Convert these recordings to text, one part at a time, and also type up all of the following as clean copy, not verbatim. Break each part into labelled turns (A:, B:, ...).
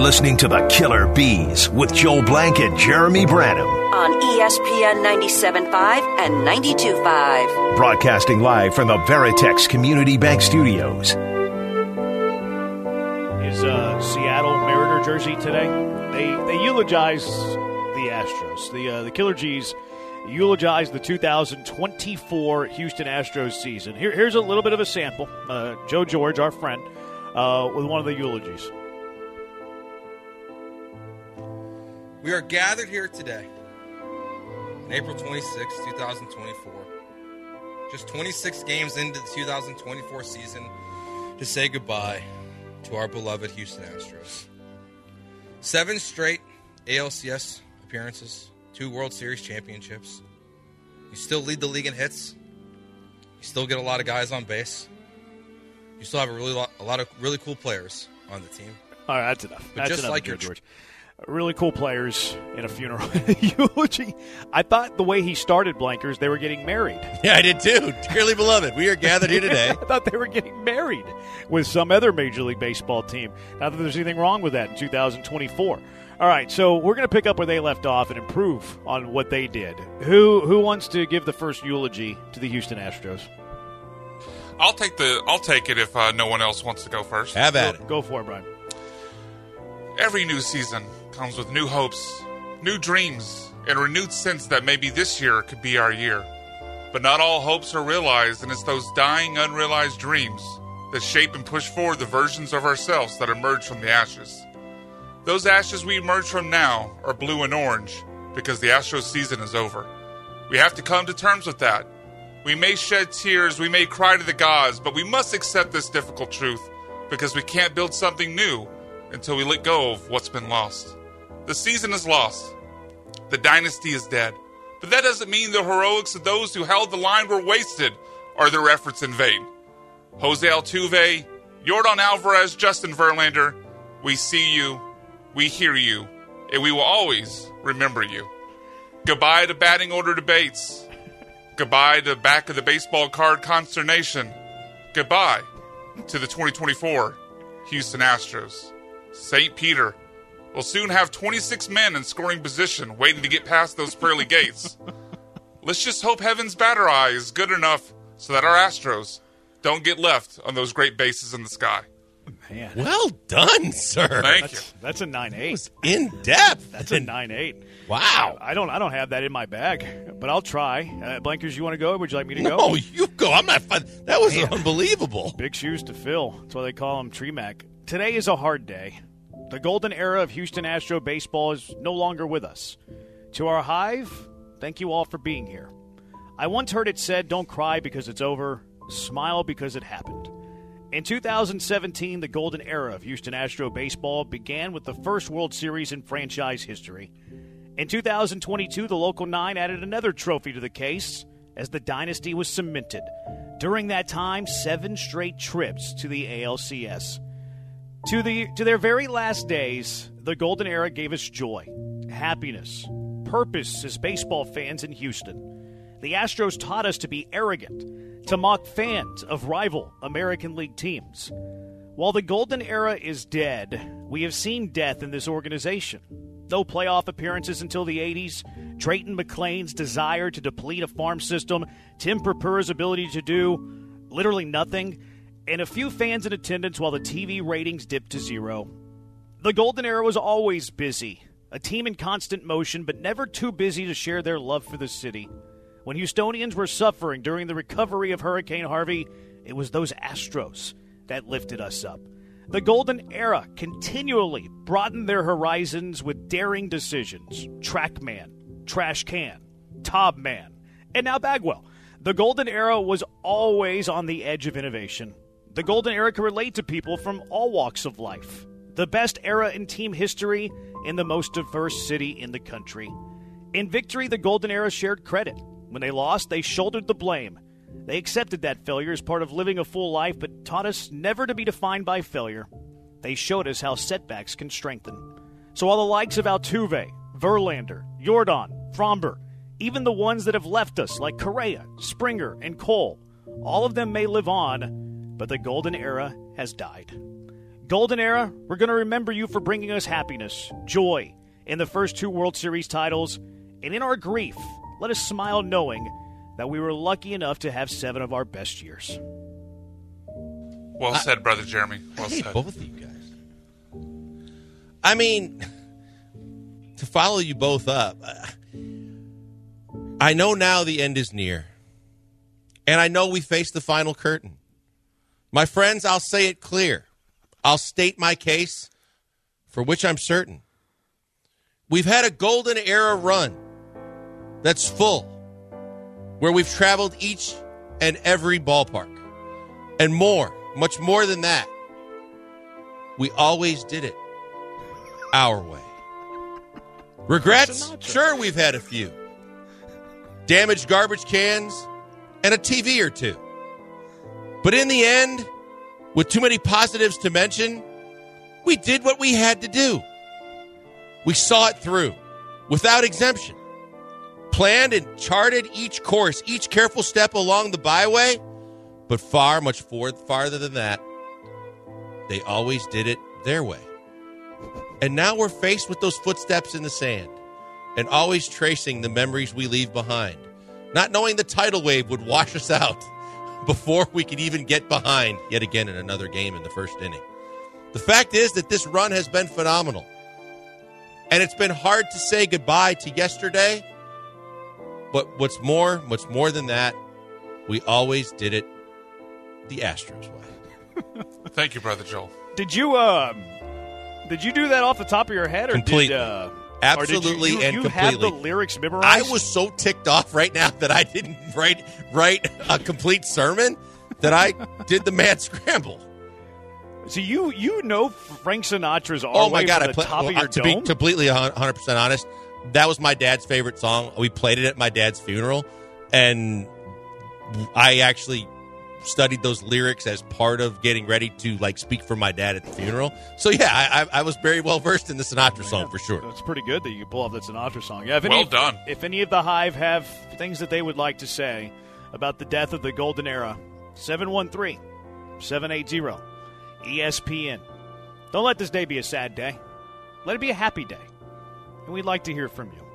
A: listening to the Killer Bees with Joel Blank and Jeremy Branham
B: on ESPN 97.5 and 92.5.
A: Broadcasting live from the Veritex Community Bank Studios.
C: Is Seattle Mariner jersey today? They eulogize the Astros. The Killer G's eulogize the 2024 Houston Astros season. Here's a little bit of a sample. Joe George, our friend, with one of the eulogies.
D: We are gathered here today on April 26, 2024, just 26 games into the 2024 season, to say goodbye to our beloved Houston Astros. 7 straight ALCS appearances, 2 World Series championships. You still lead the league in hits. You still get a lot of guys on base. You still have a lot of really cool players on the team.
C: All right, that's enough.
D: But
C: That's
D: just
C: enough,
D: like
C: George. Really cool players in a funeral eulogy. I thought the way he started Blankers, they were getting married.
E: Yeah, I did too. Dearly beloved, we are gathered here today.
C: I thought they were getting married with some other Major League Baseball team. Not that there's anything wrong with that in 2024. All right, so we're going to pick up where they left off and improve on what they did. Who wants to give the first eulogy to the Houston Astros?
F: I'll take it if no one else wants to go first.
E: Have at it.
C: Go for it, Brian.
F: Every new season comes with new hopes, new dreams, and a renewed sense that maybe this year could be our year. But not all hopes are realized, and it's those dying, unrealized dreams that shape and push forward the versions of ourselves that emerge from the ashes. Those ashes we emerge from now are blue and orange because the Astros season is over. We have to come to terms with that. We may shed tears, we may cry to the gods, but we must accept this difficult truth because we can't build something new until we let go of what's been lost. The season is lost. The dynasty is dead. But that doesn't mean the heroics of those who held the line were wasted or their efforts in vain. Jose Altuve, Yordan Alvarez, Justin Verlander, we see you, we hear you, and we will always remember you. Goodbye to batting order debates. Goodbye to back of the baseball card consternation. Goodbye to the 2024 Houston Astros. St. Peter will soon have 26 men in scoring position waiting to get past those pearly gates. Let's just hope heaven's batter eye is good enough so that our Astros don't get left on those great bases in the sky.
C: Man.
E: Well done, sir.
F: Thank you.
C: That's a 9.8.
E: Was in depth.
C: That's a 9.8.
E: Wow.
C: I don't have that in my bag, but I'll try. Blankers, you want to go? Would you like me to go?
E: No, you go. I'm not fun. That was unbelievable.
C: Big shoes to fill. That's why they call him Tree Mac. Today is a hard day. The golden era of Houston Astro baseball is no longer with us. To our hive, thank you all for being here. I once heard it said, don't cry because it's over, smile because it happened. In 2017, the golden era of Houston Astro baseball began with the first World Series in franchise history. In 2022, the Local 9 added another trophy to the case as the dynasty was cemented. During that time, 7 straight trips to the ALCS. To their very last days, the golden era gave us joy, happiness, purpose as baseball fans in Houston. The Astros taught us to be arrogant, to mock fans of rival American League teams. While the golden era is dead, we have seen death in this organization. No playoff appearances until the 80s, Drayton McClain's desire to deplete a farm system, Tim Perpura's ability to do literally nothing, and a few fans in attendance while the TV ratings dipped to 0. The golden era was always busy, a team in constant motion, but never too busy to share their love for the city. When Houstonians were suffering during the recovery of Hurricane Harvey, it was those Astros that lifted us up. The golden era continually broadened their horizons with daring decisions. Trackman, Trash Can, Tobman, and now Bagwell. The golden era was always on the edge of innovation. The golden era can relate to people from all walks of life. The best era in team history in the most diverse city in the country. In victory, the golden era shared credit. When they lost, they shouldered the blame. They accepted that failure as part of living a full life, but taught us never to be defined by failure. They showed us how setbacks can strengthen. So while the likes of Altuve, Verlander, Yordan, Fromber, even the ones that have left us like Correa, Springer, and Cole, all of them may live on, but the golden era has died. Golden Era, we're going to remember you for bringing us happiness, joy in the first 2 World Series titles, and in our grief, let us smile knowing that we were lucky enough to have 7 of our best years.
F: Well said, Brother Jeremy. Well
E: I hate
F: said.
E: both of you guys. I mean, to follow you both up, I know now the end is near. And I know we face the final curtain. My friends, I'll say it clear. I'll state my case, for which I'm certain. We've had a golden era run that's full, where we've traveled each and every ballpark. And more, much more than that, we always did it our way. Regrets? Sure, we've had a few. Damaged garbage cans and a TV or two. But in the end, with too many positives to mention, we did what we had to do. We saw it through, without exemption. Planned and charted each course, each careful step along the byway. But much farther than that, they always did it their way. And now we're faced with those footsteps in the sand and always tracing the memories we leave behind, not knowing the tidal wave would wash us out before we could even get behind yet again in another game in the first inning. The fact is that this run has been phenomenal. And it's been hard to say goodbye to yesterday. But much more than that, we always did it the Astros way.
F: Thank you, Brother Joel.
C: Did you do that off the top of your head? Or
E: Completely. Absolutely
C: or did you
E: and
C: have
E: completely.
C: the lyrics memorized?
E: I was so ticked off right now that I didn't write a complete sermon that I did the mad scramble.
C: So you know Frank Sinatra's "Our
E: Oh my
C: Way"
E: God!
C: from the top of your
E: to
C: dome?
E: be completely 100% honest, that was my dad's favorite song. We played it at my dad's funeral, and I actually studied those lyrics as part of getting ready to speak for my dad at the funeral. So yeah, I was very well versed in the Sinatra song for sure.
C: It's pretty good that you can pull off that Sinatra song. Yeah,
F: Well done.
C: If any of the Hive have things that they would like to say about the death of the Golden Era, 713-780-ESPN. Don't let this day be a sad day. Let it be a happy day. And we'd like to hear from you.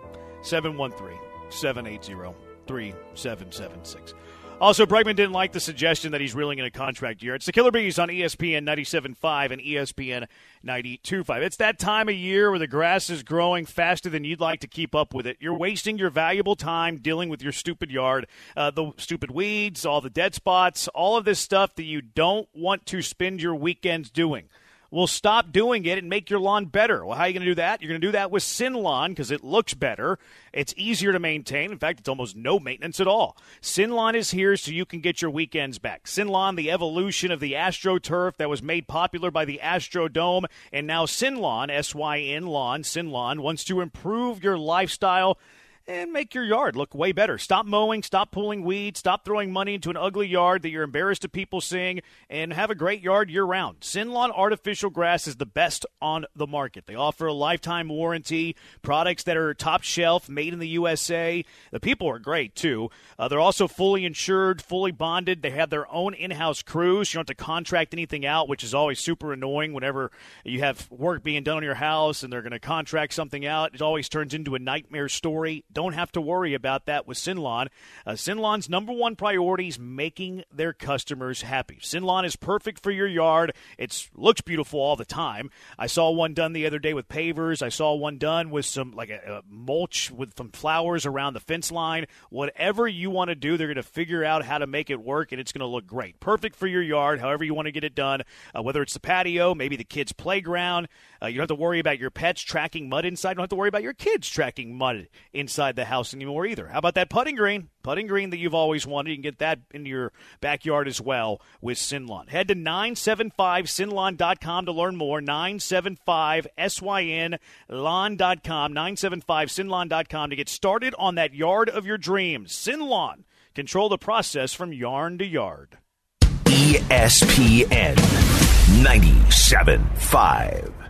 C: 713-780-3776. Also, Bregman didn't like the suggestion that he's reeling in a contract year. It's the Killer Bees on ESPN 97.5 and ESPN 92.5. It's that time of year where the grass is growing faster than you'd like to keep up with it. You're wasting your valuable time dealing with your stupid yard, the stupid weeds, all the dead spots, all of this stuff that you don't want to spend your weekends doing. Well, stop doing it and make your lawn better. Well, how are you going to do that? You're going to do that with Sinlawn because it looks better. It's easier to maintain. In fact, it's almost no maintenance at all. Sinlawn is here so you can get your weekends back. Sinlawn, the evolution of the AstroTurf that was made popular by the Astrodome, and now Sinlawn, S-Y-N Lawn, Sinlawn, wants to improve your lifestyle and make your yard look way better. Stop mowing, stop pulling weeds, stop throwing money into an ugly yard that you're embarrassed of people seeing, and have a great yard year-round. Sinlawn Artificial Grass is the best on the market. They offer a lifetime warranty, products that are top shelf, made in the USA. The people are great, too. They're also fully insured, fully bonded. They have their own in-house crews. You don't have to contract anything out, which is always super annoying whenever you have work being done on your house and they're going to contract something out. It always turns into a nightmare story. Don't have to worry about that with Sinlawn. Sinlawn's number one priority is making their customers happy. Sinlawn is perfect for your yard. It looks beautiful all the time. I saw one done the other day with pavers. I saw one done with some a mulch with some flowers around the fence line. Whatever you want to do, they're going to figure out how to make it work, and it's going to look great. Perfect for your yard, however you want to get it done, whether it's the patio, maybe the kids' playground. You don't have to worry about your pets tracking mud inside. You don't have to worry about your kids tracking mud inside the house anymore either. How about that putting green? Putting green that you've always wanted. You can get that into your backyard as well with Sinlawn. Head to 975sinlawn.com to learn more. 975SYNlawn.com. 975sinlawn.com to get started on that yard of your dreams. Sinlawn. Control the process from yarn to yard.
A: ESPN 97.5.